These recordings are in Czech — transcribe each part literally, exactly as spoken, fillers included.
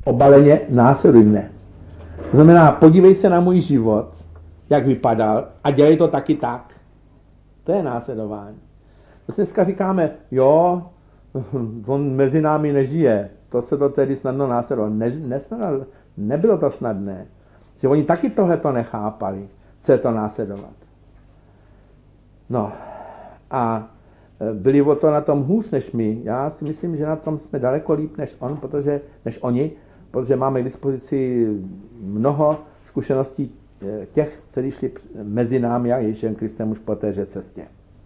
obaleně následuj mne. To znamená, podívej se na můj život, jak vypadal a dělej to taky tak. To je následování. To si dneska říkáme, jo, on mezi námi nežije, to se to tedy snadno následovalo. Ne, nesnadno, nebylo to snadné. Že oni taky tohleto nechápali, co je to následovat. No a byli o to na tom hůř než my. Já si myslím, že na tom jsme daleko líp než on, protože, než oni, protože máme k dispozici mnoho zkušeností těch, kteří šli mezi námi a Ježíšem Kristem už po téže cestě.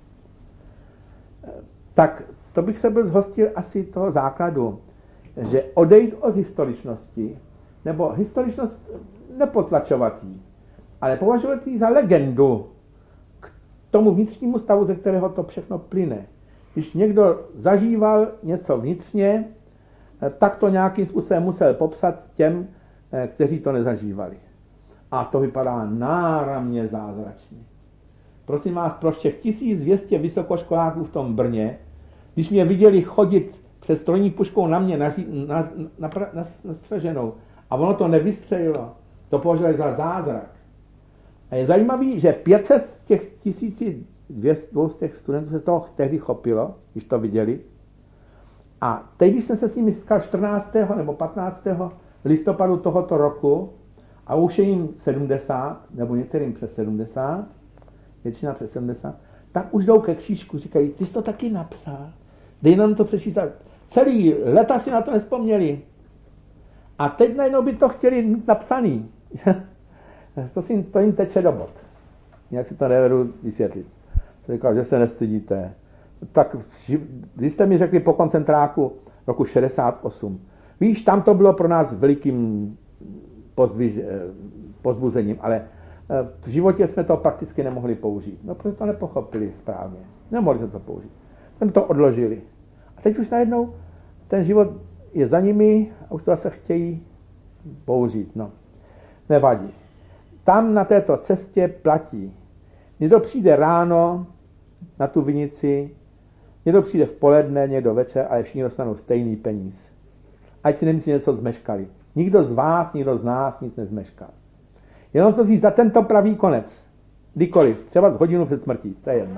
Tak to bych se byl zhostil asi toho základu, že odejít od historičnosti, nebo historičnost nepotlačovat jí, ale považovat ji za legendu k tomu vnitřnímu stavu, ze kterého to všechno plyne. Když někdo zažíval něco vnitřně, tak to nějakým způsobem musel popsat těm, kteří to nezažívali. A to vypadá náramně zázračně. Prosím vás, pro těch tisíc dvě stě vysokoškoláků v tom Brně, když mě viděli chodit před strojní puškou na mě nastřeženou a ono to nevystřelilo, to považovali za zázrak. A je zajímavý, že pět set z těch tisíc dvě stě studentů se toho tehdy chopilo, když to viděli. A teď, když jsem se s nimi setkal čtrnáctého nebo patnáctého listopadu tohoto roku, a už je jim sedmdesát, nebo některým přes sedmdesát, většina přes sedmdesát, tak už jdou ke křížku, říkají, ty jsi to taky napsal, dej nám to přečíst. Celý leta si na to nespomněli. A teď najednou by to chtěli mít napsaný. to, si, to jim teče do bod. Nějak si to nevedu vysvětlit. Říkal, že se nestydíte. Tak vy jste mi řekli po koncentráku roku šedesát osm. Víš, tam to bylo pro nás velikým pozdviž, pozbuzením, ale v životě jsme to prakticky nemohli použít. No, protože to nepochopili správně. Nemohli jsme to použít. Jsme to odložili. A teď už najednou ten život je za nimi a už to zase chtějí použít. No, nevadí. Tam na této cestě platí. Někdo přijde ráno na tu vinici, někdo přijde v poledne, někdo večer, ale všichni dostanou stejný peníz. Ať si nemyslí, něco zmeškali. Nikdo z vás, nikdo z nás nic nezmeškal. Jenom to říct za tento pravý konec. Kdykoliv. Třeba z hodinu před smrtí. To je jedno.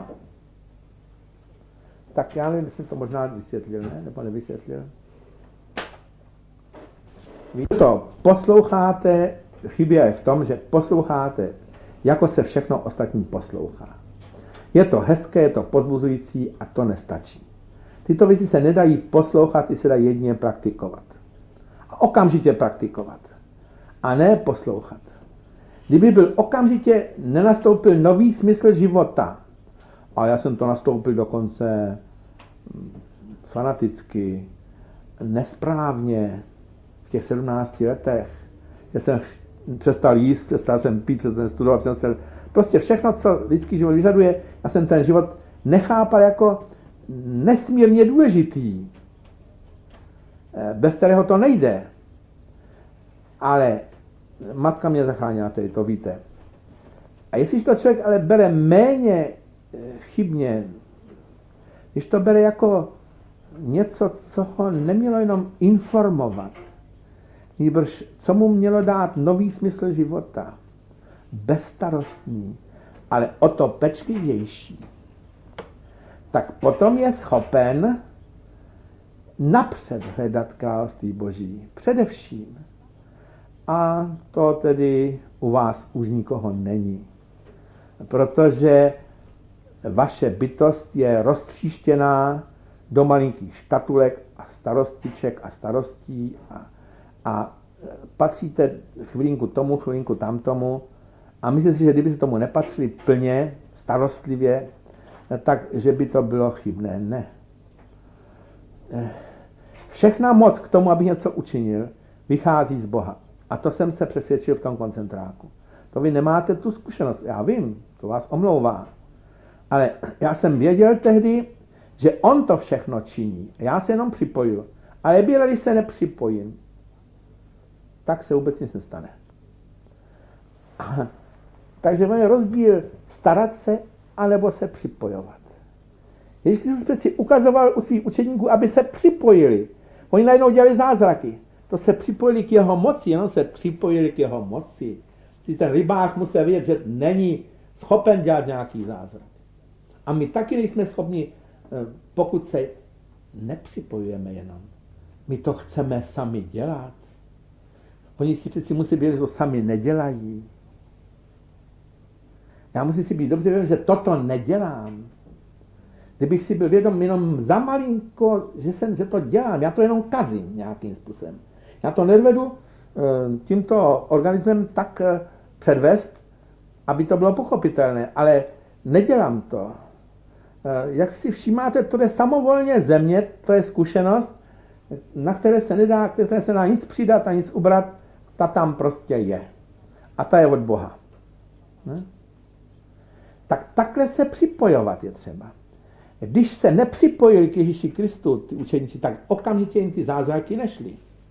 Tak já nevím, jestli to možná vysvětlil, ne? Nebo nevysvětlil. Vy to posloucháte, chybě je v tom, že posloucháte, jako se všechno ostatní poslouchá. Je to hezké, je to pozbuzující a to nestačí. Tyto věci se nedají poslouchat, ty se dají jedině praktikovat. A okamžitě praktikovat. A ne poslouchat. Kdyby byl okamžitě nenastoupil nový smysl života, a já jsem to nastoupil dokonce fanaticky, nesprávně, v těch sedmnácti letech, že jsem přestal jíst, přestal jsem pít, přestal jsem studovat, přestal, prostě všechno, co lidský život vyžaduje, já jsem ten život nechápal jako nesmírně důležitý, bez kterého to nejde. Ale matka mě zachránila, tedy to víte. A jestliže to člověk ale bere méně chybně, když to bere jako něco, co ho nemělo jenom informovat, nýbrž co mu mělo dát nový smysl života, bezstarostný, ale o to pečlivější, tak potom je schopen napřed hledat království Boží. Především. A to tedy u vás už nikoho není. Protože vaše bytost je roztříštěná do malinkých škatulek a starostiček a starostí a, a patříte chvilinku tomu, chvilinku tamtomu a myslím si, že kdyby se tomu nepatřili plně, starostlivě, tak, že by to bylo chybné. Ne. Všechna moc k tomu, abych něco učinil, vychází z Boha. A to jsem se přesvědčil v tom koncentráku. To vy nemáte tu zkušenost. Já vím, to vás omlouvá. Ale já jsem věděl tehdy, že on to všechno činí. Já se jenom připojil. Ale když se nepřipojím, tak se vůbec nic nestane. Takže je rozdíl starat se, anebo se připojovat. Ježíš Kristus si ukazoval u svých učeníků, aby se připojili. Oni najednou dělali zázraky. To se připojili k jeho moci, jenom se připojili k jeho moci. Když ten rybář musel vědět, že není schopen dělat nějaký zázrak. A my taky nejsme schopni, pokud se nepřipojujeme jenom. My to chceme sami dělat. Oni si přeci musí vědět, že to sami nedělají. Já musím si být dobře vědět, že toto nedělám. Kdybych si byl vědom jenom za malinko, že, jsem, že to dělám, já to jenom kazím nějakým způsobem. Já to nedovedu tímto organismem tak předvést, aby to bylo pochopitelné, ale nedělám to. Jak si všímáte, to je samovolně země, to je zkušenost, na které se nedá, které se nedá nic přidat a nic ubrat, ta tam prostě je. A ta je od Boha. Ne? Tak takhle se připojovat je třeba. Když se nepřipojili k Ježíši Kristu, ty učeníci, tak okamžitě jim ty zázraky nešly.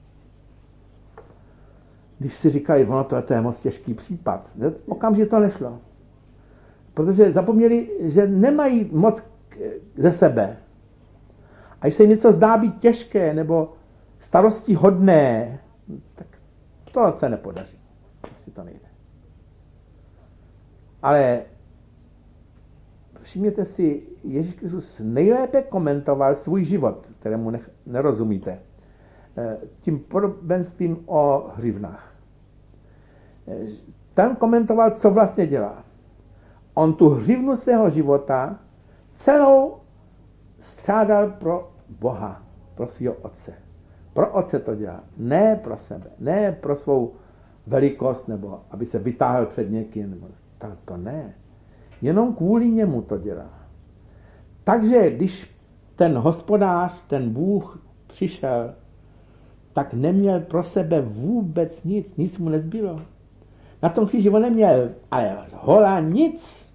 Když si říkali, ono to, to je moc těžký případ, okamžitě to nešlo. Protože zapomněli, že nemají moc ze sebe. A když se jim něco zdá být těžké nebo starosti hodné, tak to se nepodaří. Prostě to nejde. Ale všimněte si, Ježíš Kristus nejlépe komentoval svůj život, kterému nech, nerozumíte, tím podobenstvím o hřivnách. Tam komentoval, co vlastně dělá. On tu hřivnu svého života celou střádal pro Boha, pro svého otce. Pro otce to dělá, ne pro sebe, ne pro svou velikost, nebo aby se vytáhl před někým, nebo to ne. Jenom kvůli němu to dělá. Takže když ten hospodář, ten Bůh přišel, tak neměl pro sebe vůbec nic, nic mu nezbylo. Na tom kříži on neměl, ale hola nic.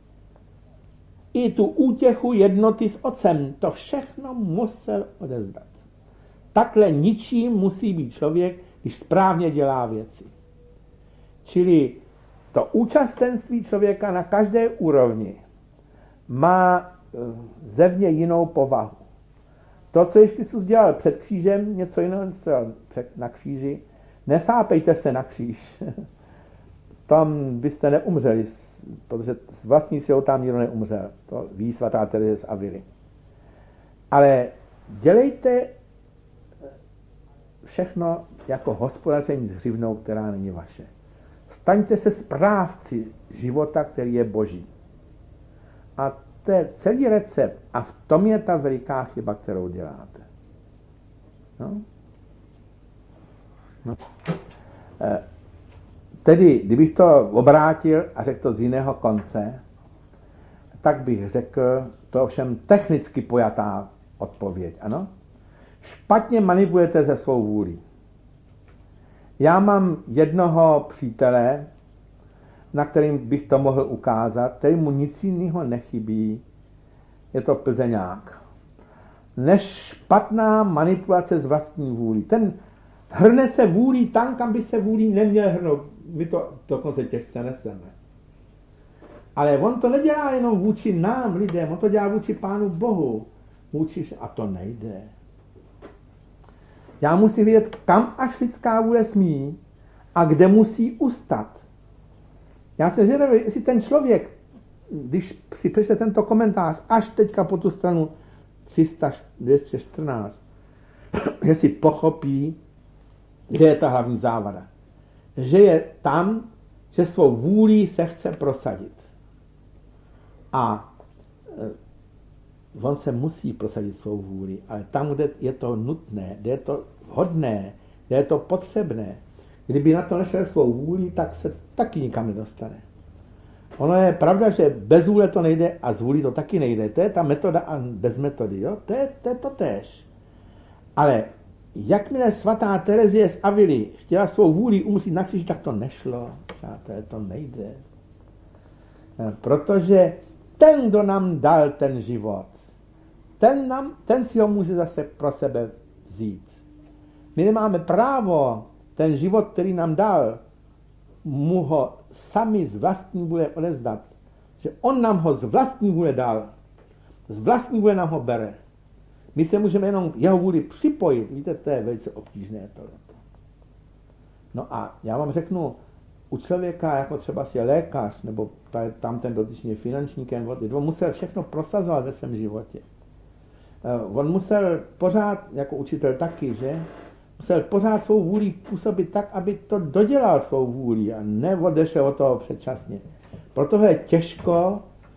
I tu útěchu jednoty s otcem, to všechno musel odevzdat. Takhle ničím musí být člověk, když správně dělá věci. Čili to účastenství člověka na každé úrovni má zevně jinou povahu. To, co Ježíš Kristus dělal před křížem, něco jiného na kříži, nesápejte se na kříž. Tam byste neumřeli, protože s vlastní silou tam nikdo neumřel. To ví svatá Terezie z Avily. Ale dělejte všechno jako hospodaření s hřivnou, která není vaše. Staňte se správci života, který je boží. A to je celý recept. A v tom je ta veliká chyba, kterou děláte. No? No. E, tedy, kdybych to obrátil a řekl to z jiného konce, tak bych řekl, to ovšem technicky pojatá odpověď, ano? Špatně manipulujete se svou vůlí. Já mám jednoho přítele, na kterým bych to mohl ukázat, který mu nic jiného nechybí, je to Plzeňák. Než špatná manipulace s vlastní vůlí. Ten hrne se vůlí tam, kam by se vůlí neměl hrnout. My to dokonce těžce neseme. Ale on to nedělá jenom vůči nám, lidem, on to dělá vůči Pánu Bohu. Vůči, a to nejde. Já musím vědět, kam až lidská vůle smí a kde musí ustat. Já jsem zvědavý, jestli ten člověk, když si přečte tento komentář až teďka po tu stranu tři sta dvě stě čtrnáct, jestli pochopí, kde je ta hlavní závada. Že je tam, že svou vůlí se chce prosadit. A on se musí prosadit svou vůli, ale tam, kde je to nutné, kde je to vhodné, kde je to potřebné, kdyby na to nešel svou vůli, tak se taky nikam nedostane. Ono je pravda, že bez vůle to nejde a z vůli to taky nejde. To je ta metoda a bez metody. Jo? To, je, to je to též. Ale jakmile svatá Terezie z Avily chtěla svou vůli umřít na kříži, tak to nešlo. Přátelé, to nejde. Protože ten, kdo nám dal ten život, ten, nám, ten si ho může zase pro sebe vzít. My nemáme právo ten život, který nám dal, mu ho sami z vlastní vůle odevzdat. Že on nám ho z vlastní vůle dal. Z vlastní vůle nám ho bere. My se můžeme jenom jeho vůli připojit. Víte, to je velice obtížné tohleto. No a já vám řeknu, u člověka, jako třeba je lékař, nebo tam ten dotyčný finančníkem, on musel všechno prosazovat ve svém životě. On musel pořád, jako učitel taky, že? Musel pořád svou vůli působit tak, aby to dodělal svou vůli a neodešel od toho předčasně. Proto je těžko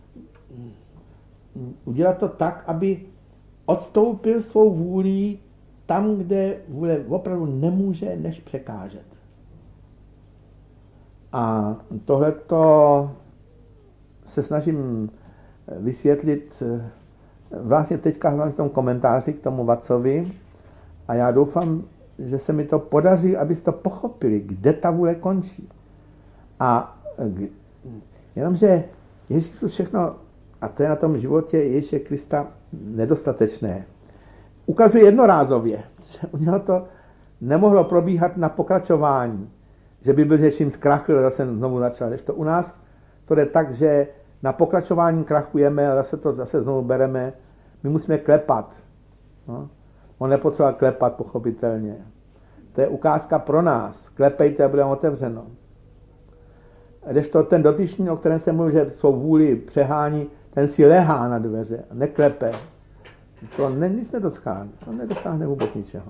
udělat to tak, aby odstoupil svou vůli tam, kde vůle opravdu nemůže než překážet. A tohleto se snažím vysvětlit vlastně teďka v tom komentáři k tomu Vacovi a já doufám, že se mi to podaří, abyste to pochopili, kde ta vůle končí. A jenomže Ježíš všechno, a to je na tom životě Ježíše Krista nedostatečné, ukazuje jednorázově, že u něho to nemohlo probíhat na pokračování, že by byl něčím zkrachl a zase znovu začal. Když to u nás to jde tak, že na pokračování krachujeme a zase to zase znovu bereme. My musíme klepat. No? On nepotřeboval klepat, pochopitelně. To je ukázka pro nás. Klepejte a bude otevřeno. Když to ten dotyčný, o kterém jsem mluvil, že svou vůli přehání, ten si lehá na dveře a neklepe. To ne, nic nedosáhne. To nedosáhne vůbec ničeho.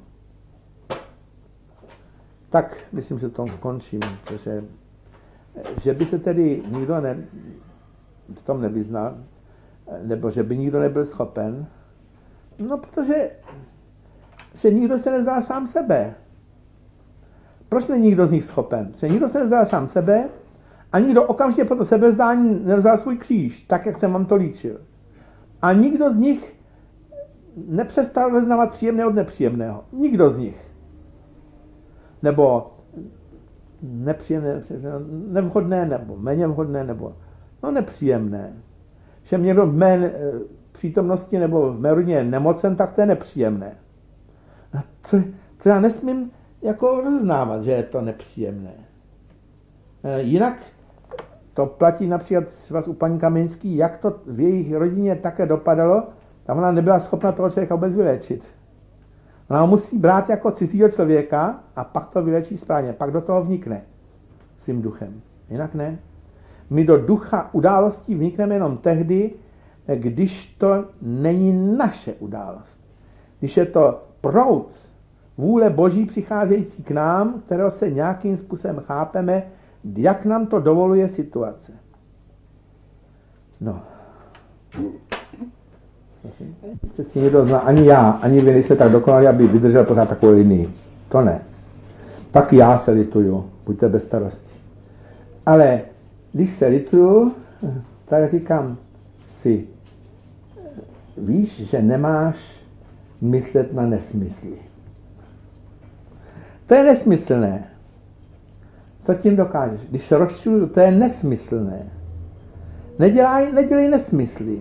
Tak myslím, že to končím, protože že by se tedy nikdo ne, v tom nevyznal, nebo že by nikdo nebyl schopen, no protože že nikdo se nezdá sám sebe. Proč není nikdo z nich schopen? Že nikdo se nezdá sám sebe a nikdo okamžitě po to sebezdání nevzal svůj kříž, tak, jak jsem vám to líčil. A nikdo z nich nepřestal vyznávat příjemné od nepříjemného. Nikdo z nich. Nebo nepříjemné, nevhodné, nebo méně vhodné, nebo no nepříjemné. Že někdo v mé přítomnosti nebo v mé rodině je nemocen, tak to je nepříjemné. A co, co já nesmím jako rozeznávat, že je to nepříjemné. Jinak to platí například u paní Kamenský, jak to v jejich rodině také dopadalo, tam ona nebyla schopna toho člověka vůbec vyléčit. Ona ho musí brát jako cizího člověka a pak to vylečí správně, pak do toho vnikne svým duchem. Jinak ne. My do ducha událostí vnikneme jenom tehdy, když to není naše událost. Když je to proud vůle Boží přicházející k nám, kterého se nějakým způsobem chápeme, jak nám to dovoluje situace. No. Se si někdo zná, ani já, ani vy nejste tak dokonalí, aby vydržel pořád takovou linii. To ne. Tak já se lituju, buďte bez starosti. Ale když se lituju, tak říkám si, víš, že nemáš myslet na nesmysly. To je nesmyslné. Co tím dokážeš? Když se rozčiluju, to je nesmyslné. Nedělaj, nedělej nesmysly.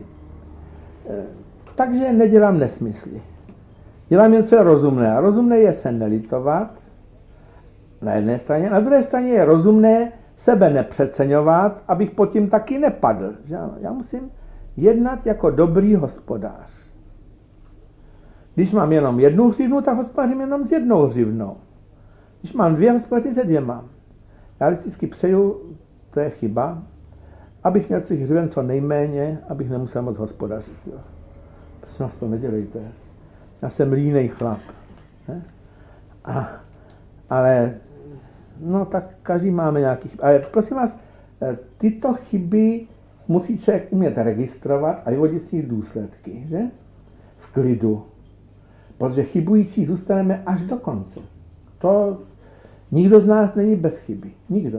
Takže nedělám nesmysly. Dělám něco rozumné. A rozumné je se nelitovat na jedné straně. Na druhé straně je rozumné sebe nepřeceňovat, abych pod tím taky nepadl. Že ano? Já musím jednat jako dobrý hospodář. Když mám jenom jednu hřivnu, tak hospodařím jenom s jednou hřivnou. Když mám dvě, hospodařím se dvěma. Já vždycky přeju, to je chyba, abych měl těch hřiven co nejméně, abych nemusel moc hospodařit. Jo. Prosím vás, to nedělejte. Já jsem línej chlap. Ne? A, ale, no tak každý máme nějaký chyb. Ale prosím vás, tyto chyby musí člověk umět registrovat a vyvodit si důsledky, že? V klidu. Protože chybující zůstaneme až do konce. To nikdo z nás není bez chyby. Nikdo.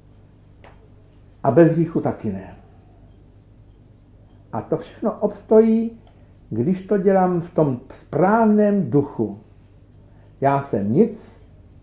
A bez hříchu taky ne. A to všechno obstojí, když to dělám v tom správném duchu. Já jsem nic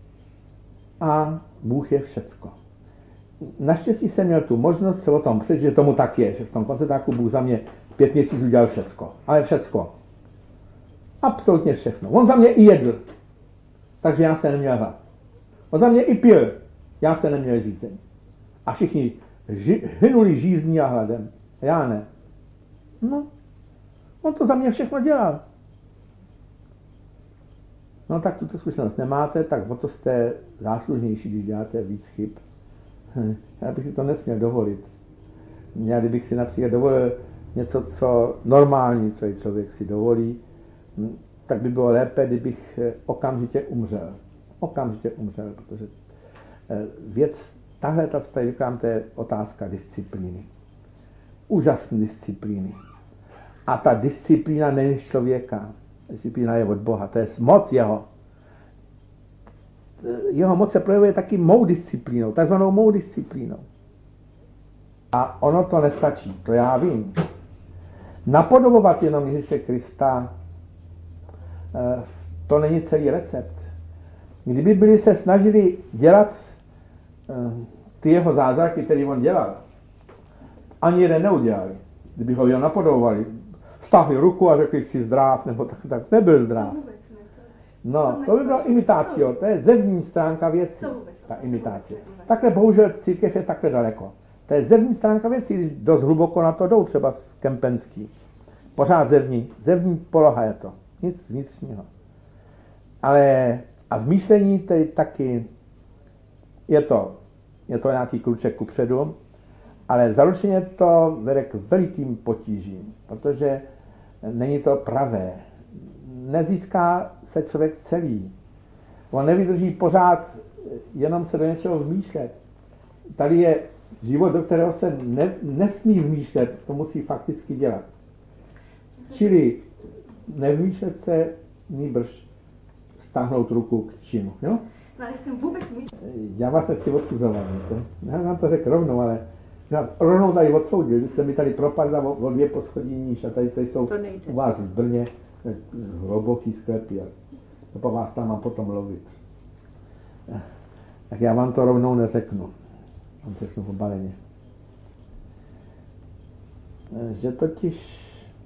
a Bůh je všecko. Naštěstí jsem měl tu možnost se o tom přečíst, že tomu tak je, že v tom koncentráku Bůh za mě pět měsíců udělal všecko. Ale všecko. Absolutně všechno. On za mě i jedl. Takže já se neměl hlad. On za mě i pil. Já se neměl žízeň. A všichni ži- hynuli žízní a hladem. Já ne. No, on to za mě všechno dělal. No tak tuto zkušenost nemáte, tak o to jste záslužnější, když děláte víc chyb. Já bych si to nesměl dovolit. Já kdybych si například dovolil něco, co normální, co člověk si dovolí, tak by bylo lépe, kdybych okamžitě umřel. Okamžitě umřel, protože věc, tahle, ta, co tady říkám, to je otázka disciplíny. Úžasné disciplíny. A ta disciplína není člověka. Disciplína je od Boha. To je moc jeho. Jeho moc se projevuje taky mou disciplínou, takzvanou mou disciplínou. A ono to nestačí, to já vím. Napodobovat jenom Ježíše Krista, to není celý recept. Kdyby byli se snažili dělat ty jeho zázraky, které on dělal, ani jeden neudělali. Kdyby ho jen napodobovali, stáhli ruku a řekli si zdrav, nebo tak, tak nebyl zdrav. No, to by bylo imitácio, to je zevní stránka věci, ta imitace. Takhle bohužel církev je takhle daleko. To je zevní stránka věci, když dost hluboko na to jdou, třeba z Kempenský. Pořád zevní, zevní poloha je to, nic vnitřního. Ale a v myšlení tedy taky je to, je to nějaký kruček kupředu, ale zaručeně to vede k velikým potížím, protože není to pravé. Nezíská se člověk celý. On nevydrží pořád jenom se do něčeho vmýšlet. Tady je život, do kterého se ne, nesmí vmýšlet, to musí fakticky dělat. Čili nevmýšlet se, nýbrž stáhnout ruku k činu. Jo? No, ale jsem vůbec Já vás nechci odsuzovat. Já vám to řekl rovnou, ale já rovnou tady odsoudil, že se mi tady propadla o, o dvě poschodí níž a tady, tady jsou u vás v Brně hluboký sklepy a to po vás tam mám potom lovit. Tak já vám to rovnou neřeknu. Vám to řeknu pobaleně. Že totiž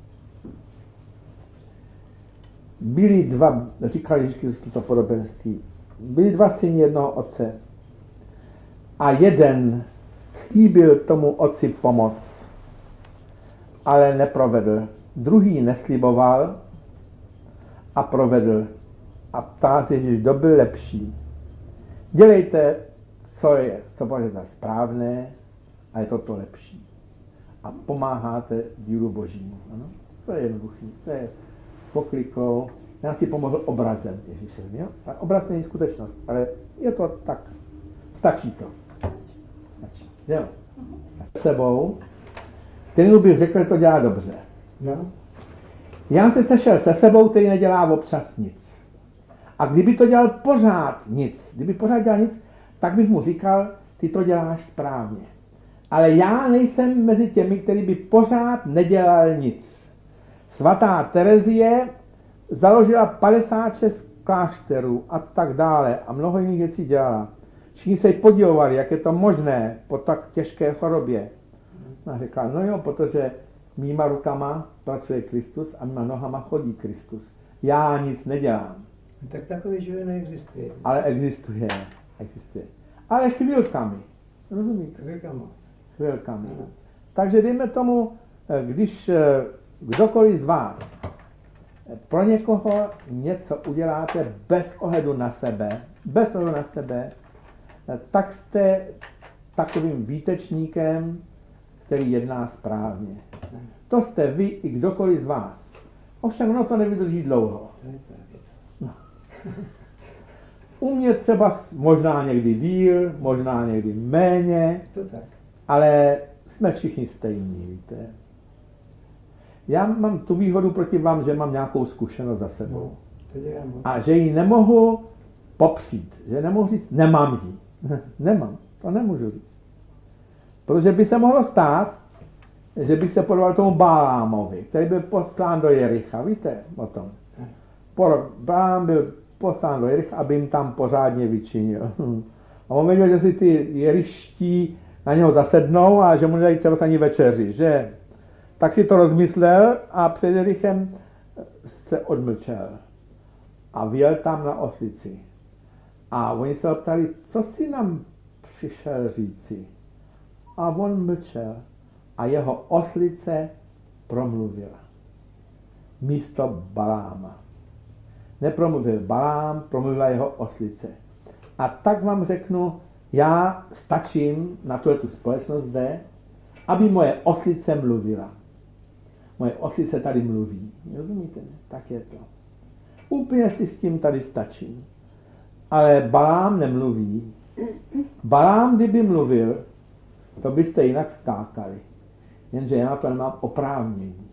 byli dva, říkal Ježíš Kristus to podobenství, byli dva syny jednoho otce a jeden slíbil tomu otci pomoc, ale neprovedl. Druhý nesliboval a provedl. A ptá se Ježíš, kdo byl lepší. Dělejte, co je, co považujete za správné, a je to to lepší. A pomáháte dílu Božímu. Ano? To je jednoduchý. To je poklikou. Já si pomohl obrazem Ježíšem. Jo? A obraz není skutečnost, ale je to tak. Stačí to. Stačí. Jo? S sebou, kterému bych řekl, že to dělá dobře. Jo? Já se sešel se sebou, který nedělá občas nic. A kdyby to dělal pořád nic, kdyby pořád dělal nic, tak bych mu říkal, ty to děláš správně. Ale já nejsem mezi těmi, který by pořád nedělal nic. Svatá Terezie založila padesát šest klášterů a tak dále a mnoho jiných věcí dělala. Všichni se jí podivovali, jak je to možné po tak těžké chorobě. A řekla, no jo, protože mýma rukama pracuje Kristus a mýma nohama chodí Kristus. Já nic nedělám. Tak takový život neexistuje. Ale existuje. existuje. Ale chvilkami. Rozumíte? Chvilkami. Chvilkami. Takže dejme tomu, když kdokoliv z vás pro někoho něco uděláte bez ohledu na sebe, bez ohledu na sebe, tak jste takovým výtečníkem, který jedná správně. To jste vy i kdokoliv z vás. Ovšem ono to nevydrží dlouho. No. U mě třeba možná někdy díl, možná někdy méně, To tak. ale jsme všichni stejní, víte. Já mám tu výhodu proti vám, že mám nějakou zkušenost za sebou. A že ji nemohu popřít, že nemohu říct, nemám ji. Nemám, to nemůžu říct. Protože by se mohlo stát, že bych se podobal tomu Bálámovi, který byl poslán do Jericha, víte o tom. Balám byl poslán do Jericha, aby jim tam pořádně vyčinil. A on věděl, že si ty jeriští na něho zasednou a že mu nedají třeba ani večeři, že? Tak si to rozmyslel a před Jerichem se odmlčel. A vyjel tam na oslici. A oni se ptali, co si nám přišel říci? A on mlčel. A jeho oslice promluvila. Místo Baláma. nepromluvil Balám, promluvila jeho oslice. A tak vám řeknu, já stačím na tuhletu společnost zde, aby moje oslice mluvila. Moje oslice tady mluví. Rozumíte? Tak je to. Úplně si s tím tady stačím. Ale Balám nemluví. Balám, kdyby mluvil, to byste jinak skákali. Jenže já na to nemám oprávnění.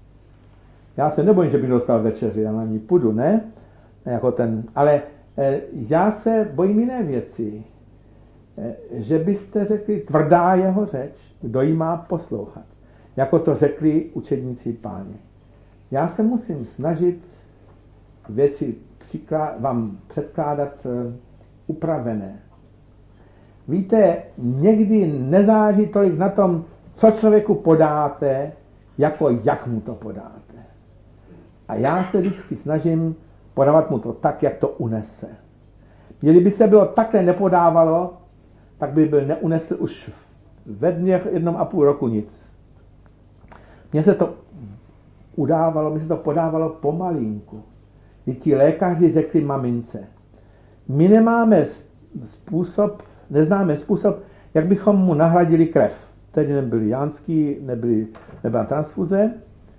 Já se nebojím, že bych dostal večeři, já na ní půjdu, ne? Jako ten, ale e, já se bojím jiné věci. E, že byste řekli, tvrdá jeho řeč, kdo jí má poslouchat. Jako to řekli učedníci Páně. Já se musím snažit věci přiklá, vám předkládat e, upravené. Víte, někdy nezáleží tolik na tom, co člověku podáte, jako jak mu to podáte. A já se vždycky snažím podávat mu to tak, jak to unese. Kdyby se bylo takhle nepodávalo, tak by byl neunesl už ve dně jednom a půl roku nic. Mně se to udávalo, mně se to podávalo pomalinku. Kdy ti lékaři řekli mamince, my nemáme způsob, neznáme způsob, jak bychom mu nahradili krev. Tedy nebyly jánský, nebyly, nebyla transfuze.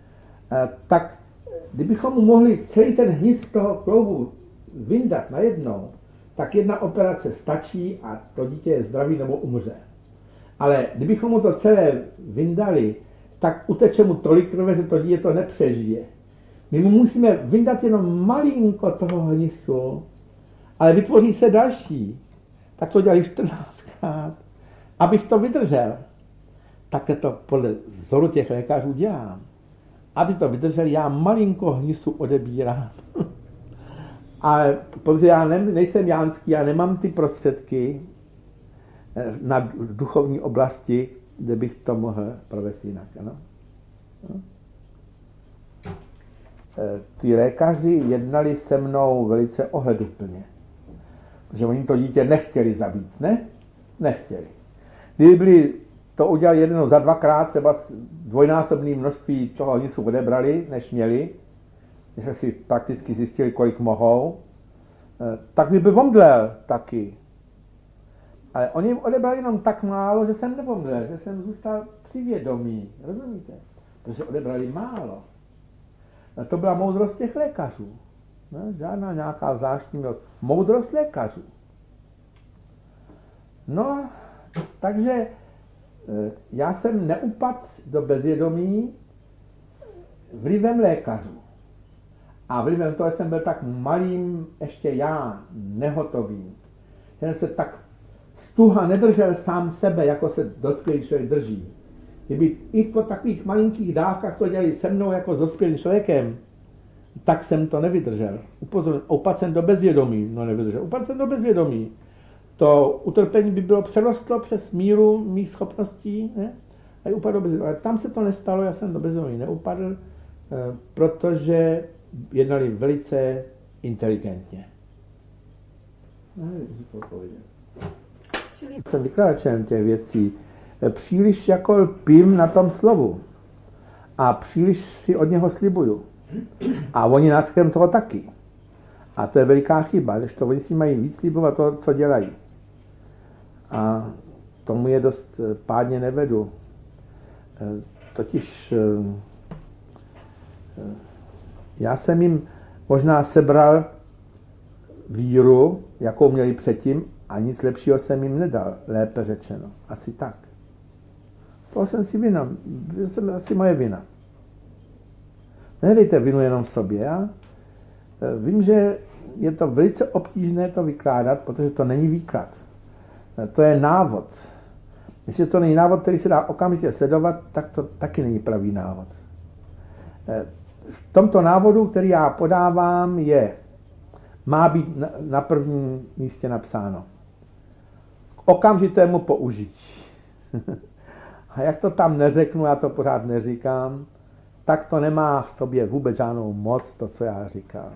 Tak kdybychom mu mohli celý ten hnis z toho kloubu vyndat najednou, tak jedna operace stačí a to dítě je zdravý nebo umře. Ale kdybychom mu to celé vyndali, tak uteče mu tolik krve, že to dítě to nepřežije. My mu musíme vyndat jenom malinko toho hnisu, ale vytvoří se další. Tak to dělají čtrnáctkrát, abych to vydržel. Takhle to podle vzoru těch lékařů dělám. Aby to vydržel, já malinko hnisu odebírám. Ale protože já ne, nejsem jánský, já nemám ty prostředky na duchovní oblasti, kde bych to mohl provést jinak. Ano? Ty lékaři jednali se mnou velice ohleduplně. Protože oni to dítě nechtěli zabít, ne? Nechtěli. Kdyby byli to udělali jednou za dvakrát, třeba dvojnásobné množství toho hnisu odebrali, než měli, než si prakticky zjistili, kolik mohou, tak by byl omdlel taky. Ale oni odebrali jenom tak málo, že jsem nepomdlel, že jsem zůstal při vědomí. Rozumíte? Protože odebrali málo. A to byla moudrost těch lékařů. Ne? Žádná nějaká zvláštní moudrost. Moudrost lékařů. No, takže já jsem neupadl do bezvědomí vlivem lékařů. A vlivem toho jsem byl tak malým, ještě já, nehotovým. Že se tak stuha nedržel sám sebe, jako se dospělý člověk drží. Kdyby i po takových malinkých dávkách to dělali se mnou jako s dospělým člověkem, tak jsem to nevydržel. Upozorňuji, upadl jsem do bezvědomí, no nevydržel, upadl jsem do bezvědomí. To utrpení by bylo přerostlo přes míru mých schopností, ne? A upadl do bezvědomí. Ale tam se to nestalo, já jsem do bezvědomí neupadl, protože jednali velice inteligentně. Jsem vykladačem těch věcí. Příliš jako lpím na tom slovu. A příliš si od něho slibuju. A oni náskrem toho taky. A to je veliká chyba, když to oni si mají víc slibovat to, co dělají. A tomu je dost pádně nevedu. Totiž já jsem jim možná sebral víru, jakou měli předtím, a nic lepšího jsem jim nedal, lépe řečeno. Asi tak. To jsem si vina, to jsem asi moje vina. Nedejte vinu jenom v sobě. Já vím, že je to velice obtížné to vykládat, protože to není výklad. To je návod. Jestli to není návod, který se dá okamžitě sledovat, tak to taky není pravý návod. V tomto návodu, který já podávám, je, má být na prvním místě napsáno k okamžitému použití. A jak to tam neřeknu, já to pořád neříkám, tak to nemá v sobě vůbec žádnou moc, to, co já říkám.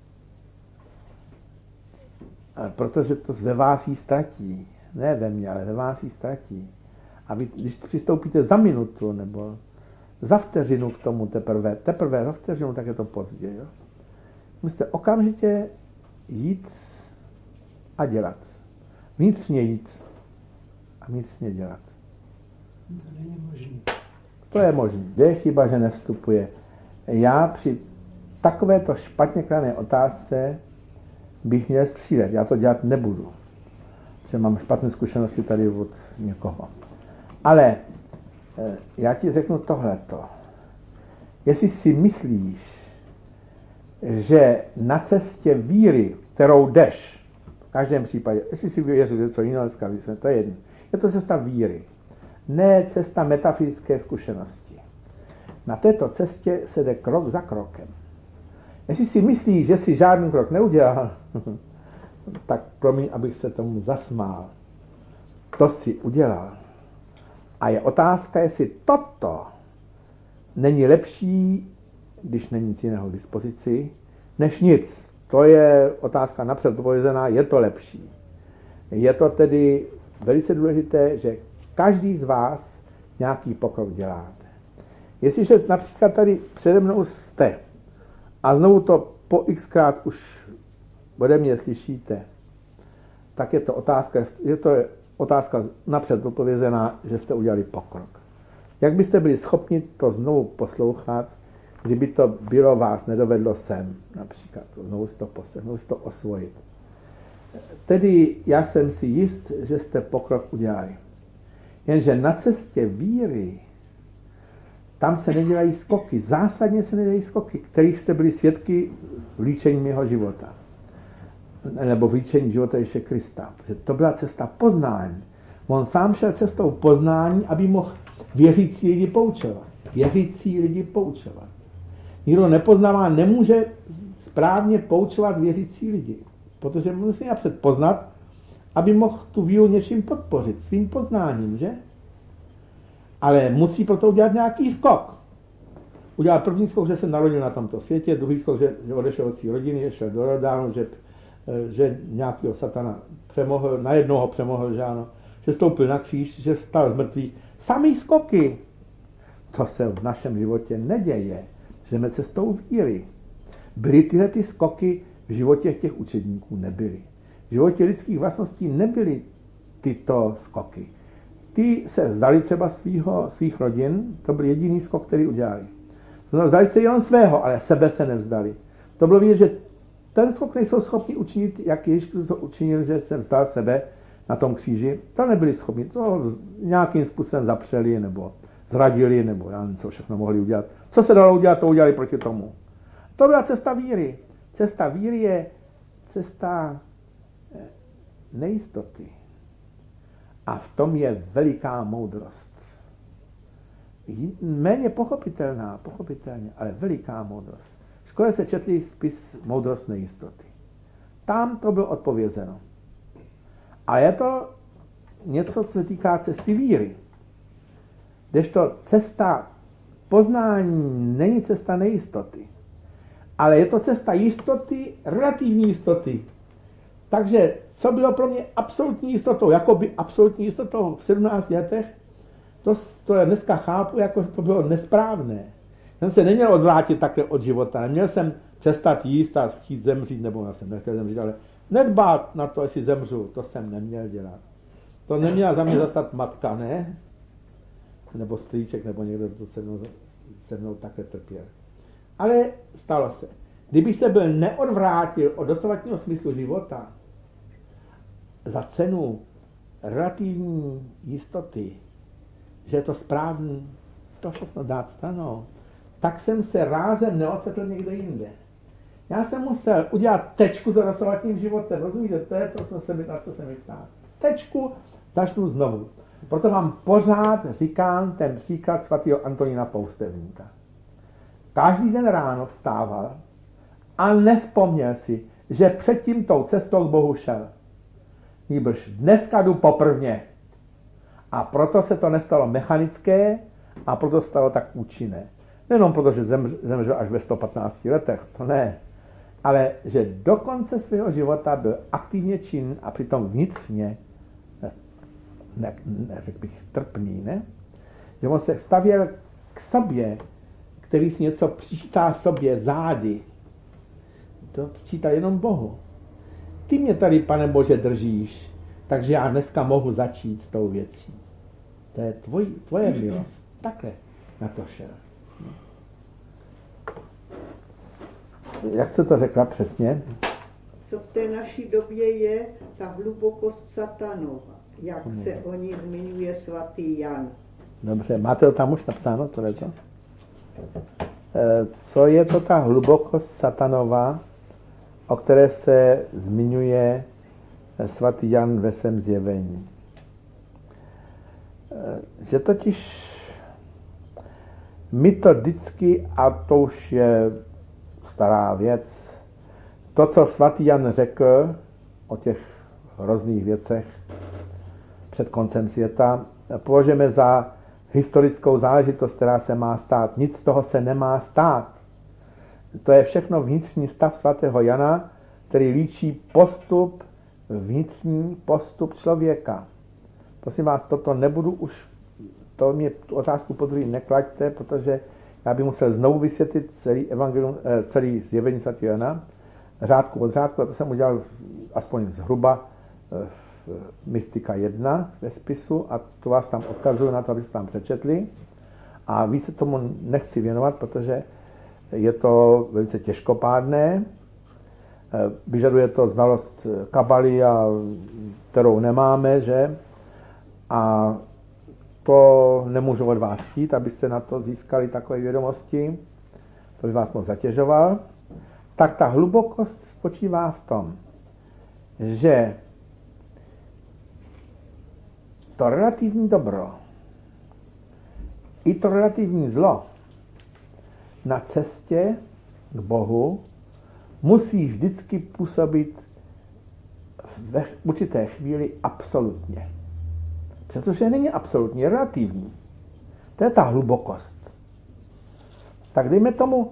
Protože to ve vás jí ztratí. Ne ve mně, ale ve vás jí ztratí. A vy, když přistoupíte za minutu, nebo za vteřinu k tomu teprve, teprve za vteřinu, tak je to pozdě. Jo? musíte okamžitě jít a dělat. Vnitřně jít a vnitřně dělat. To není možné. To je možné. Je chyba, že nevstupuje. Já při takovéto špatně kladené otázce bych měl střílet. Já to dělat nebudu. Že mám špatné zkušenosti tady od někoho. Ale já ti řeknu tohleto. Jestli si myslíš, že na cestě víry, kterou jdeš, v každém případě, jestli si věříš, že co jiného dneska vysvětlím, to je jedno. Je to cesta víry, ne cesta metafyzické zkušenosti. Na této cestě se jde krok za krokem. Jestli si myslíš, že si žádný krok neudělal, tak promiň, abych se tomu zasmál. To si udělal. A je otázka, jestli toto není lepší, když není nic jiného k dispozici, než nic. To je otázka napřed odpovězená, je to lepší. Je to tedy velice důležité, že každý z vás nějaký pokrok děláte. Jestliže například tady přede mnou jste a znovu to po xkrát už ode mě slyšíte, tak je to otázka, je to otázka napřed odpovězená, že jste udělali pokrok. Jak byste byli schopni to znovu poslouchat, kdyby to bylo vás nedovedlo sem, například, znovu si to poslechnout, znovu si to osvojit. Tedy já jsem si jist, že jste pokrok udělali. Jenže na cestě víry tam se nedělají skoky, zásadně se nedělají skoky, kterých jste byli svědky v líčení mého života. Nebo v líčení života Ježíše Krista. Protože to byla cesta poznání. On sám šel cestou poznání, aby mohl věřící lidi poučovat. Věřící lidi poučovat. Nikdo nepoznává, nemůže správně poučovat věřící lidi. Protože musí napřed poznat, aby mohl tu víru něčím podpořit, svým poznáním, že? Ale musí proto udělat nějaký skok. Udělat první skok, že se narodil na tomto světě, druhý skok, že, že odešel od své rodiny, šel do Jordánu, že, že nějakého satana přemohl, najednou ho přemohl, že ano, že stoupil na kříž, že vstal z mrtvých. Samý skoky. To se v našem životě neděje. Jdeme cestou víry. Byly tyhle ty skoky v životě těch učedníků? Nebyly. V životě lidských vlastností nebyly tyto skoky. Ty se vzdali třeba svýho, svých rodin, to byl jediný skok, který udělali. Vzdali se jenom svého, ale sebe se nevzdali. To bylo vidět, že ten skok nejsou schopni učinit, jak Ježíš to učinil, že se vzdal sebe na tom kříži. To nebyli schopni, to nějakým způsobem zapřeli, nebo zradili, nebo já nevím, co všechno mohli udělat. Co se dalo udělat, to udělali proti tomu. To byla cesta víry. Cesta víry je cesta nejistoty. A v tom je veliká moudrost. Méně pochopitelná, pochopitelně, ale veliká moudrost. V škole se četli spis Moudrost nejistoty. Tam to bylo odpovězeno. A je to něco, co se týká cesty víry. Kdežto cesta poznání není cesta nejistoty. Ale je to cesta jistoty, relativní jistoty. Takže co bylo pro mě absolutní jistotou, jako by absolutní jistotou v sedmnácti letech, to, to já dneska chápu, jako to bylo nesprávné. Jsem se neměl odvrátit takhle od života, neměl jsem přestat jíst a chtít zemřít, nebo já jsem nechtěl zemřít, ale nedbát na to, jestli zemřu, to jsem neměl dělat. To neměla za mě zastat matka, ne? Nebo strýček, nebo někdo, kdo se mnou, se mnou takhle trpěl. Ale stalo se. Kdyby se byl neodvrátil od dosavadního smyslu života za cenu relativní jistoty, že je to správný, to všechno dát stranou, tak jsem se rázem neocetl někde jinde. Já jsem musel udělat tečku za dosavadním životem. Rozumíte, to je to, co se mi, na co se mi ptá. Tečku, začnu znovu. Proto vám pořád říkám ten příklad svatého Antonína Poustevníka. Každý den ráno vstával a nespomněl si, že předtím tou cestou k Bohu šel. Nýbrž dneska jdu poprvně. A proto se to nestalo mechanické a proto stalo tak účinné. Nejenom proto, že zemřel až ve sto patnácti letech, to ne. Ale že do konce svého života byl aktivně činný a přitom vnitřně, ne, ne, neřekl bych trpný, ne? Že on se stavěl k sobě, který si něco přičítá sobě zády. to sčítá jenom Bohu. Ty mě tady, Pane Bože, držíš, takže já dneska mohu začít s tou věcí. To je tvoj, tvoje milost. Takhle na to šel. Jak se to řekla přesně? Co v té naší době je ta hlubokost satanova, jak hmm. se o ní zmiňuje svatý Jan. Dobře, máte to tam už napsáno, tohleto? Co je to ta hlubokost satanova, o které se zmiňuje svatý Jan ve svém zjevení? Že totiž my to vždycky, a to už je stará věc, to, co svatý Jan řekl o těch hrozných věcech před koncem světa, považujeme za historickou záležitost, která se má stát. Nic z toho se nemá stát. To je všechno vnitřní stav svatého Jana, který líčí postup, vnitřní postup člověka. Prosím vás, toto nebudu už, to mě tu otázku po druhý neklaďte, protože já bych musel znovu vysvětlit celý, evangelium, celý zjevení svatého Jana, řádku od řádku, a to jsem udělal aspoň zhruba v Mystika jedna ve spisu, a to vás tam odkazuju na to, abyste tam přečetli. A víc se tomu nechci věnovat, protože je to velice těžkopádné, vyžaduje to znalost kabaly, a kterou nemáme, že? A to nemůžu od vás chtít, abyste na to získali takové vědomosti, to by vás moc zatěžoval. Tak ta hlubokost spočívá v tom, že to relativní dobro i to relativní zlo na cestě k Bohu musí vždycky působit v určité chvíli absolutně. Protože není absolutní, je relativní. To je ta hlubokost. Tak dejme tomu,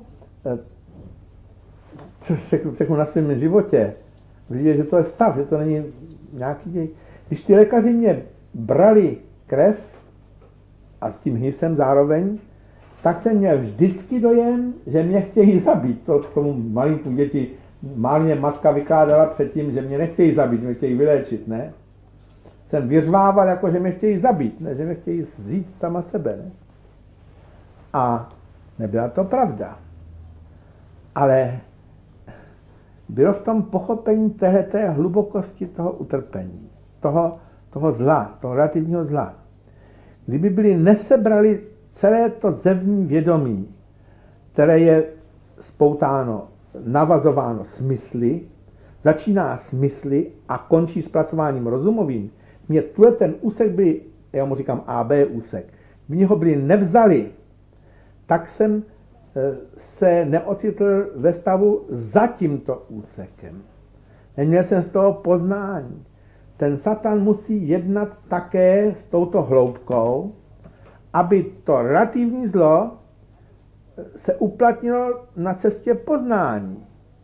co řeknu na svém životě, vidíte, že to je stav, že to není nějaký děj. Když ty lékaři mě brali krev a s tím hnisem zároveň, tak jsem měl vždycky dojem, že mě chtějí zabít. To tomu malinku děti málně matka vykládala předtím, že mě nechtějí zabít, že mě chtějí vyléčit, ne? Jsem vyřvával, jako že mě chtějí zabít, ne? Že mě chtějí vzít sama sebe, ne? A nebyla to pravda. Ale bylo v tom pochopení téhleté hlubokosti toho utrpení, toho, toho zla, toho relativního zla. Kdyby byli nesebrali celé to zevní vědomí, které je spoutáno, navazováno smysly, začíná smysly a končí zpracováním rozumovým, mě tuhle ten úsek byli, já mu říkám A B úsek, mě ho byli nevzali, tak jsem se neocitl ve stavu za tímto úsekem. Neměl jsem z toho poznání. Ten Satan musí jednat také s touto hloubkou, aby to relativní zlo se uplatnilo na cestě poznání.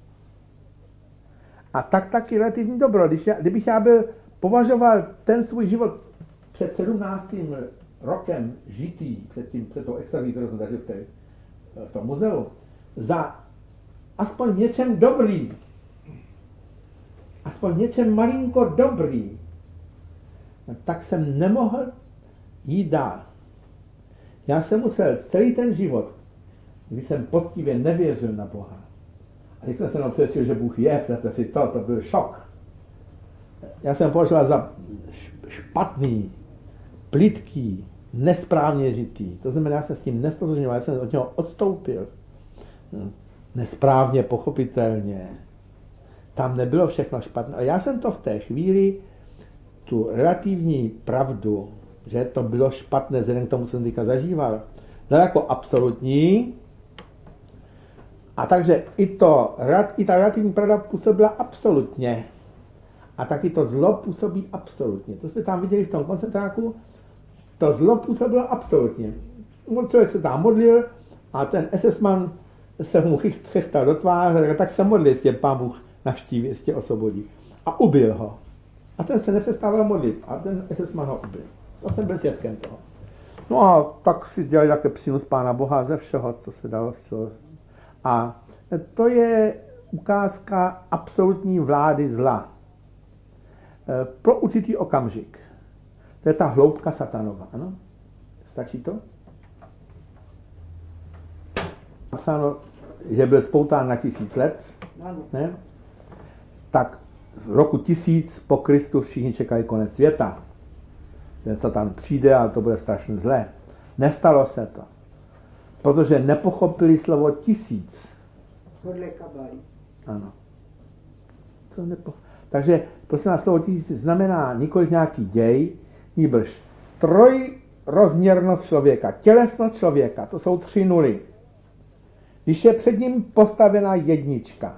A tak taky relativní dobro. Když já, kdybych já byl považoval ten svůj život před sedmnáctým rokem žitý, před, tím, před tou extazí, kterou jsem zažil v, té, v tom muzeu, za aspoň něčem dobrý, aspoň něčem malinko dobrý, tak jsem nemohl jít dál. Já jsem musel celý ten život, když jsem poctivě nevěřil na Boha, a když jsem se přesvědčil, že Bůh je, představte si to, to byl šok. Já jsem považoval za špatný, plytký, nesprávně žitý. To znamená, já jsem s tím nestotožňoval, já jsem od něho odstoupil. Nesprávně, pochopitelně. Tam nebylo všechno špatné. A já jsem to v té chvíli, tu relativní pravdu, že to bylo špatné, vzhledem k tomu jsem teďka zažíval, dal jako absolutní. A takže i, to, i ta relativní pravda působila absolutně. A taky to zlo působí absolutně. To jsme tam viděli v tom koncentráku. To zlo působilo absolutně. Člověk se tam modlil a ten esesman se mu chechtal do tváře, tak se modlil, jestli Pán Bůh navštíví, jestli osvobodí. A ubil ho. A ten se nepřestával modlit. A ten esesman ho ubil. To jsem byl svědkem toho. No a tak si dělali také přínos Pána Boha ze všeho, co se dalo. Co... A to je ukázka absolutní vlády zla. Pro určitý okamžik. To je ta hloubka satanova, ano? Stačí to? Napsáno, že byl spoután na tisíc let, ne? Tak v roku tisíc po Kristu všichni čekali konec světa. Ten Satan přijde, ale to bude strašně zlé. Nestalo se to. Protože nepochopili slovo tisíc. Podle kabaly. Ano. To nepo... Takže prosím vás, slovo tisíc znamená nikoliv nějaký děj, nýbrž trojrozměrnost člověka, tělesnost člověka, to jsou tři nuly. Když je před ním postavená jednička,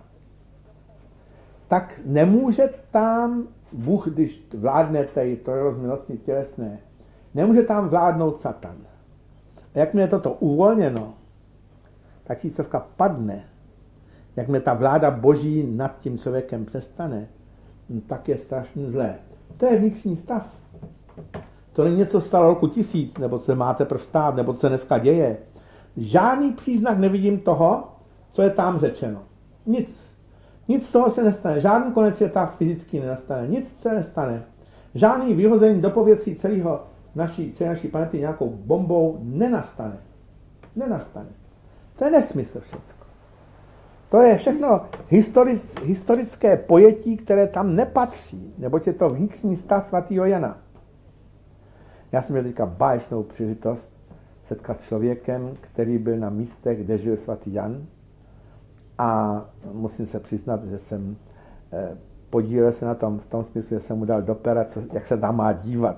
tak nemůže tam Bůh, když vládne té trojrozměrnosti tělesné, nemůže tam vládnout Satan. A jakmile je toto uvolněno, ta číslovka padne, jakmile ta vláda Boží nad tím člověkem přestane, tak je strašně zlé. To je vnitřní stav. To není něco stalo roku tisíc, nebo se máte prvstát, nebo co se dneska děje. Žádný příznak nevidím toho, co je tam řečeno. Nic. Nic z toho se nestane. Žádný konec světa fyzicky nenastane. Nic se nestane. Žádný vyhození do povětří celého naší, celé naší planety nějakou bombou nenastane. Nenastane. To je nesmysl všechno. To je všechno historic, historické pojetí, které tam nepatří, neboť je to vnitřní stav svatého Jana. Já jsem měl teďka báječnou příležitost setkat s člověkem, který byl na místech, kde žil svatý Jan, a musím se přiznat, že jsem eh, podílel se na tom v tom smyslu, že jsem mu dal do pera, co, jak se tam má dívat.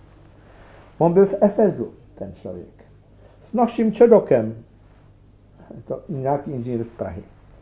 On byl v Efezu, ten člověk. S naším Čedokem. To nějaký inženýr z Prahy.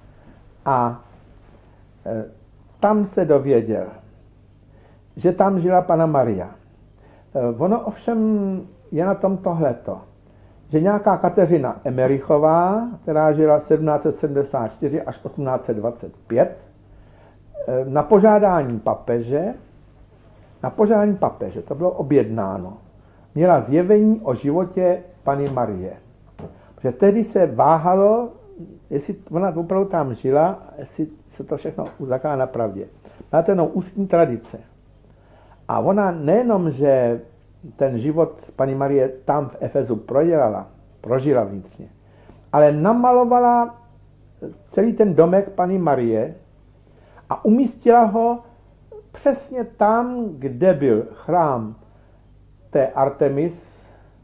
A e, tam se dověděl, že tam žila Panna Maria. E, ono ovšem je na tom tohleto, že nějaká Kateřina Emerichová, která žila sedmnáct set sedmdesát čtyři až osmnáct set dvacet pět, e, na požádání papeže, na požádání papeže, to bylo objednáno, měla zjevení o životě Panny Marie. Protože tehdy se váhalo, jestli ona opravdu tam žila, jestli se to všechno zakládá na pravdě. Má to jenom ústní tradice. A ona nejenom, že ten život Panny Marie tam v Efezu prodělala, prožila vnitřně, ale namalovala celý ten domek Panny Marie a umístila ho přesně tam, kde byl chrám té Artemis,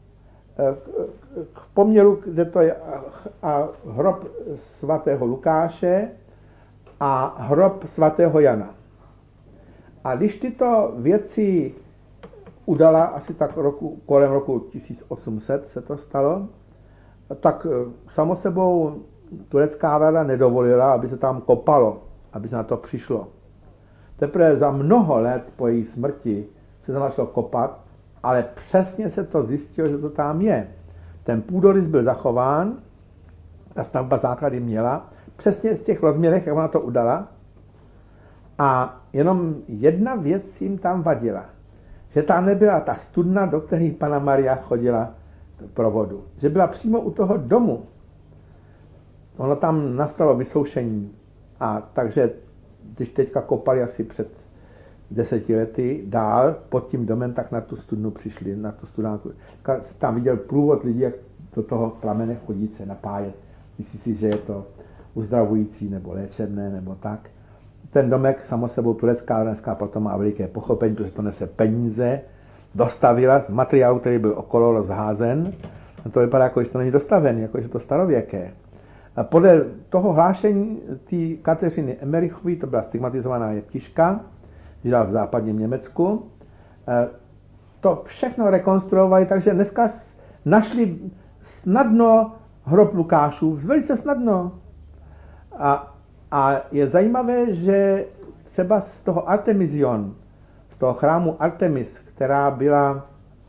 k poměru, kde to je a hrob svatého Lukáše a hrob svatého Jana. A když tyto věci udala asi tak roku, kolem roku tisíc osm set se to stalo, tak samo sebou turecká vláda nedovolila, aby se tam kopalo, aby se na to přišlo. Teprve za mnoho let po její smrti se tam začalo kopat, ale přesně se to zjistilo, že to tam je. Ten půdorys byl zachován, ta stavba základy měla, přesně z těch rozměrech, jak ona to udala. A jenom jedna věc jim tam vadila, že tam nebyla ta studna, do které Panna Maria chodila pro vodu. Že byla přímo u toho domu. Ono tam nastalo vysoušení. A takže, když teďka kopali asi před deseti lety dál pod tím domem, tak na tu studnu přišli, na tu studánku. Tam viděl průvod lidí, jak do toho plamene chodí se napájet. Myslí si, že je to uzdravující nebo léčebné nebo tak. Ten domek samo sebou turecká dneska proto má veliké pochopení, protože to nese peníze, dostavila z materiálu, který byl okolo rozházen. A to vypadá, jako když to není dostavený, jako že to starověké. A podle toho hlášení té Kateřiny Emerichové, to byla stigmatizovaná jeptiška, žila v západním Německu, to všechno rekonstruovali, takže dneska našli snadno hrob Lukášův, velice snadno. A, a je zajímavé, že třeba z toho Artemision, z toho chrámu Artemis, která byla,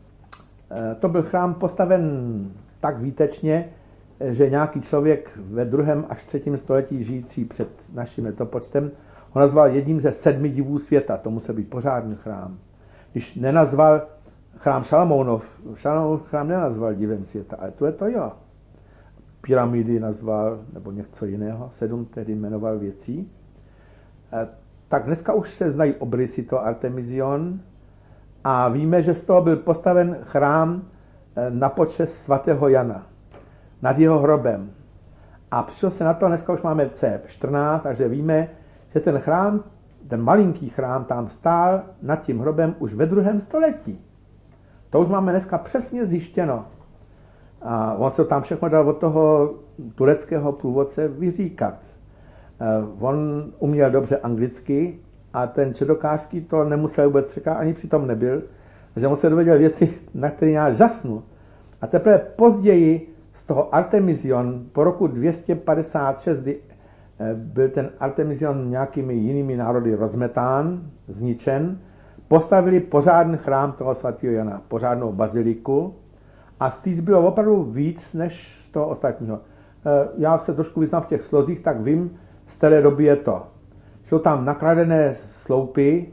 to byl chrám postaven tak výtečně, že nějaký člověk ve druhém až třetím století žijící před naším letopočtem ho nazval jedním ze sedmi divů světa. To musel být pořádný chrám. Když nenazval chrám Šalamounov, Šalamounov chrám nenazval divem světa, ale to je to jo. pyramidy nazval, nebo něco jiného, sedm tedy jmenoval věcí. Tak dneska už se znají obrysy to Artemision a víme, že z toho byl postaven chrám na počest svatého Jana nad jeho hrobem. A přišlo se na to, dneska už máme C čtrnáct, takže víme, že ten chrám, ten malinký chrám tam stál nad tím hrobem už ve druhém století. To už máme dneska přesně zjištěno. A on se tam všechno dal od toho tureckého průvodce vyříkat. On uměl dobře anglicky a ten čedokářský to nemusel vůbec překládat, ani přitom nebyl, že on se dověděl věci, na které já žasnu. A teprve později z toho Artemision po roku dvě stě padesát šest, kdy byl ten Artemision nějakými jinými národy rozmetán, zničen, postavili pořádný chrám toho svatého Jana, pořádnou baziliku a z té bylo opravdu víc než z toho ostatního. Já se trošku vyznám v těch slozích, tak vím, z té doby je to. Jsou tam nakradené sloupy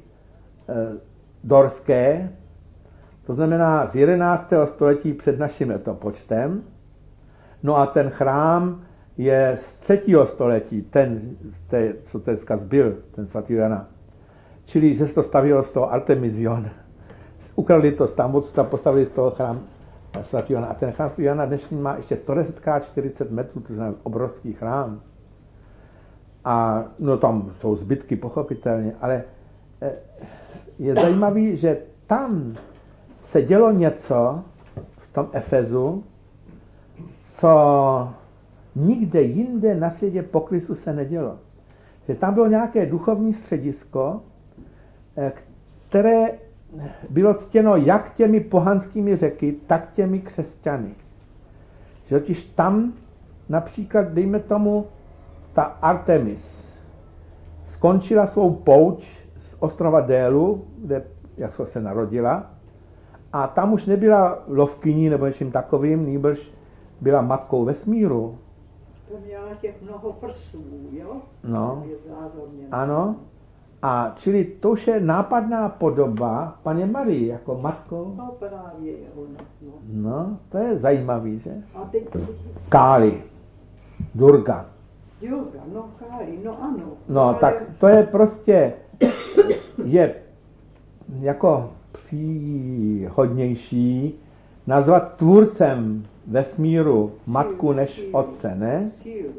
dorské, to znamená z jedenáctého století před naším letopočtem. No a ten chrám je z třetího století, ten, ten co dneska zbyl, ten svatý Jana. Čili, že se to stavilo z toho Artemision. Ukradli to tam, odsuda postavili z toho chrám svatý Jana. A ten chrám svatý Jana dnešní má ještě sto deset krát čtyřicet metrů, to znamená obrovský chrám. A no tam jsou zbytky, pochopitelně, ale je zajímavý, že tam se dělo něco v tom Efezu, co nikde jinde na světě po Kristu se nedělo. Že tam bylo nějaké duchovní středisko, které bylo ctěno jak těmi pohanskými řeky, tak těmi křesťany. Že totiž tam například, dejme tomu, ta Artemis skončila svou pouť z ostrova Délu, kde, jak se narodila, a tam už nebyla lovkyní nebo něčím takovým, nýbrž byla matkou vesmíru. To měla těch mnoho prsů, jo? No, je zázorně. ano. A čili to už je nápadná podoba Panny Marie jako matkou. No právě je ona. No, no to je zajímavý, že? A teď... Káli, Durga. Durga, no Káli, no ano. No ale... tak to je prostě, je jako příhodnější nazvat tvůrcem vesmíru matku než otce, ne?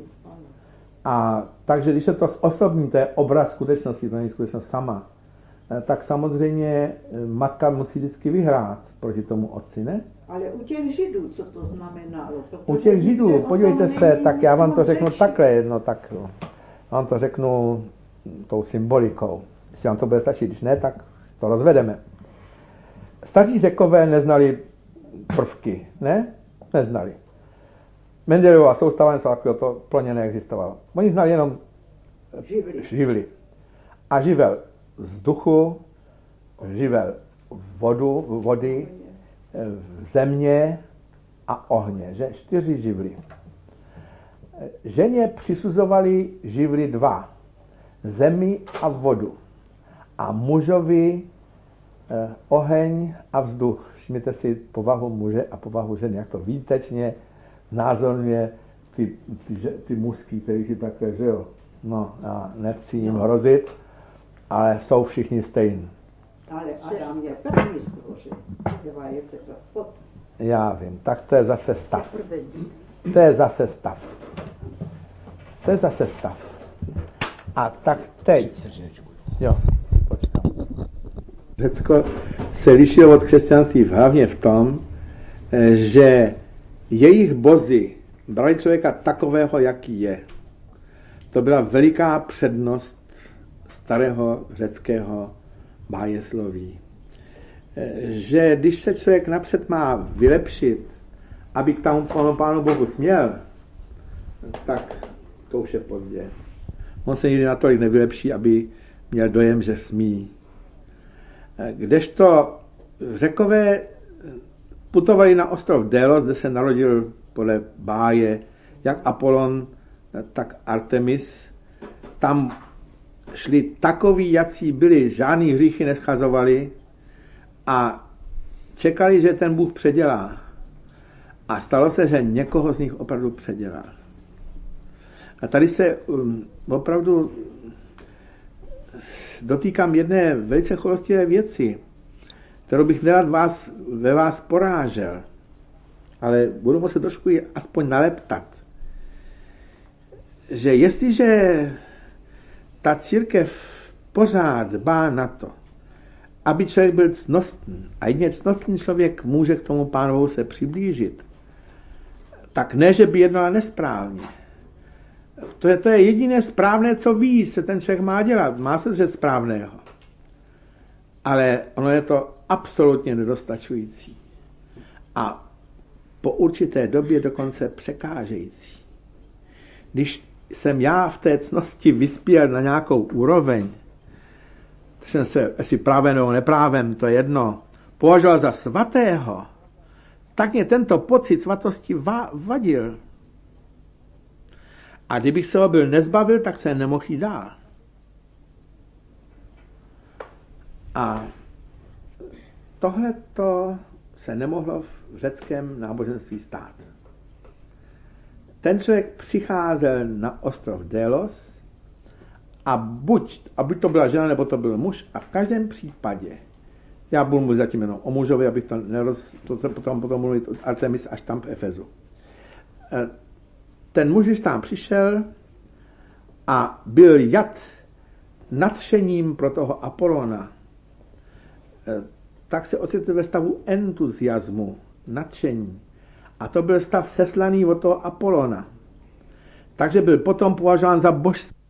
A takže když se to osobní, to je obraz skutečnosti, to není skutečnost sama, tak samozřejmě matka musí vždycky vyhrát proti tomu otci, ne? Ale u těch Židů, co to znamenalo? U těch Židů, podívejte se, tak já vám to řeknu řeči. Takhle, no tak no, vám to řeknu tou symbolikou. Jestli vám to bude stačit, když ne, tak to rozvedeme. Staří Řekové neznali prvky, ne? Neznali. Mendelova soustava něco takového, to pro ně neexistovalo. Oni znali jenom živly. živly. A živel vzduchu, živel vodu, vody, země a ohně, že? Čtyři živly. Ženě přisuzovali živly dva. Zemi a vodu. A mužovi eh, oheň a vzduch. Všimněte si povahu muže a povahu ženy, jak to výtečně znázorňuje ty, ty, ty mužský, který si takhle žil. No, já nechci jim no. hrozit, ale jsou všichni stejní. Ale Adam je první stvořen. Eva je teprve potom. Já vím, tak to je zase stav. To je zase stav. To je zase stav. A tak teď. Jo, počkám. Řecko se lišilo od křesťanství hlavně v tom, že jejich bozi brali člověka takového, jaký je. To byla veliká přednost starého řeckého bájesloví. Že když se člověk napřed má vylepšit, aby k tomu Pánu Bohu směl, tak to už je pozdě. On se nikdy natolik nevylepší, aby měl dojem, že smí. Kdežto Řekové putovali na ostrov Délos, kde se narodil podle báje jak Apollon, tak Artemis. Tam šli takoví, jací byli, žádný hříchy neschazovali a čekali, že ten Bůh předělá. A stalo se, že někoho z nich opravdu předělal. A tady se um, opravdu dotýkám jedné velice choulostivé věci, kterou bych nerad vás, ve vás porážel, ale budu muset trošku ji aspoň naleptat. Že jestliže ta církev pořád dbá na to, aby člověk byl cnostný, a jedině cnostný člověk může k tomu Pánovu se přiblížit, tak ne, že by jednala nesprávně. To je, to je jediné správné, co ví, se ten člověk má dělat. Má se držet správného. Ale ono je to absolutně nedostačující. A po určité době dokonce překážející. Když jsem já v té cnosti vyspěl na nějakou úroveň, jsem se, jestli právem nebo neprávem, to je jedno, považoval za svatého, tak mě tento pocit svatosti va- vadil. A kdybych se ho byl nezbavil, tak se nemohl jít dál. A tohleto se nemohlo v řeckém náboženství stát. Ten člověk přicházel na ostrov Délos a buď, a buď to byla žena, nebo to byl muž, a v každém případě, já budu mluvit zatím jenom o mužovi, abych to neroz, to potom, potom mluvit o Artemis až tam v Efezu. Ten muž, když tam přišel a byl jat nadšením pro toho Apolona, tak se ocitl ve stavu entuziasmu, nadšení. A to byl stav seslaný od toho Apolona. Takže byl potom považován za božský.